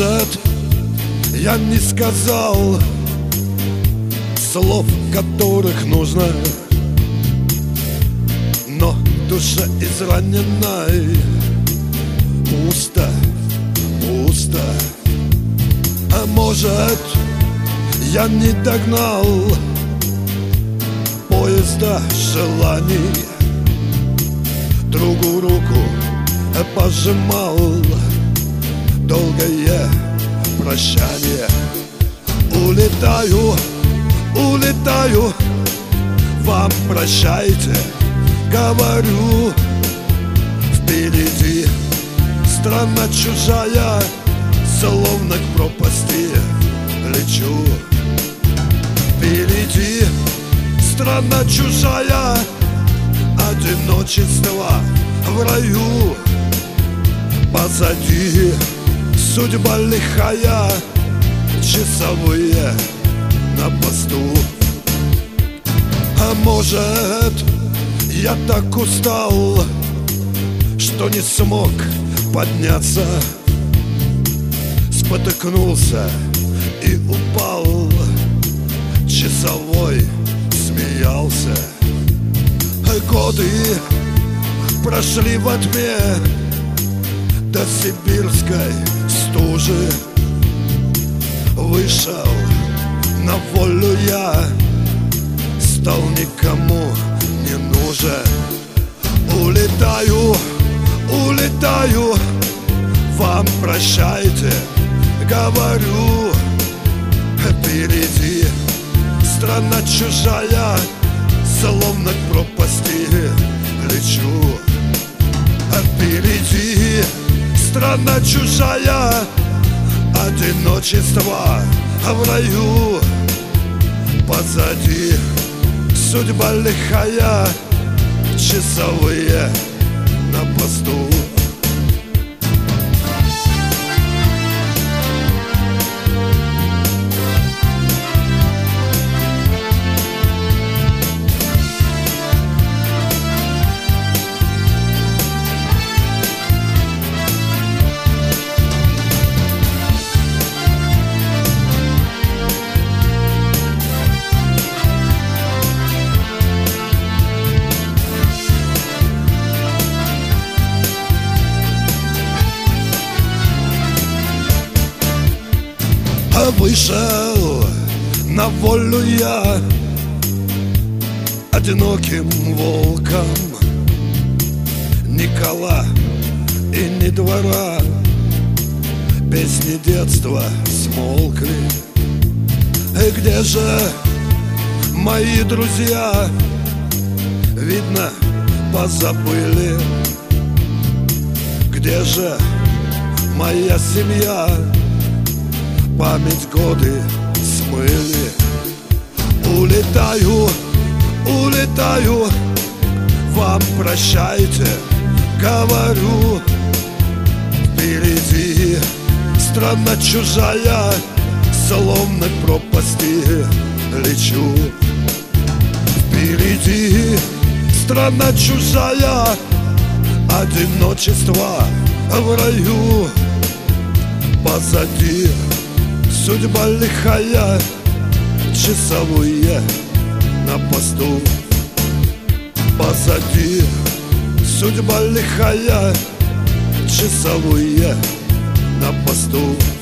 может, я не сказал слов, которых нужно, но душа израненной пусто, пусто. А может, я не догнал поезда желаний, другу руку пожимал, долгое прощание. Улетаю, улетаю, вам прощайте, говорю. Впереди страна чужая, словно к пропасти лечу. Впереди страна чужая, одиночество в раю. Позади судьба лихая, часовые на посту. А может, я так устал, что не смог подняться, спотыкнулся и упал. Часовой смеялся. Годы прошли во тьме до сибирской стужи. Вышел на волю я, стал никому не нужен. Улетаю, улетаю, вам прощайте, говорю. Впереди страна чужая, словно к пропасти лечу. Впереди страна чужая, одиночество в раю. Позади судьба лихая, часовые на посту. Вышел на волю я одиноким волком. Ни кола и ни двора, песни детства смолкли. И где же мои друзья? Видно, позабыли. Где же моя семья? Память годы смыли. Улетаю, улетаю, вам прощайте, говорю. Впереди страна чужая, словно к пропасти лечу. Впереди страна чужая, одиночество в раю. Позади судьба лихая, часовые на посту. Позади судьба лихая, часовые на посту.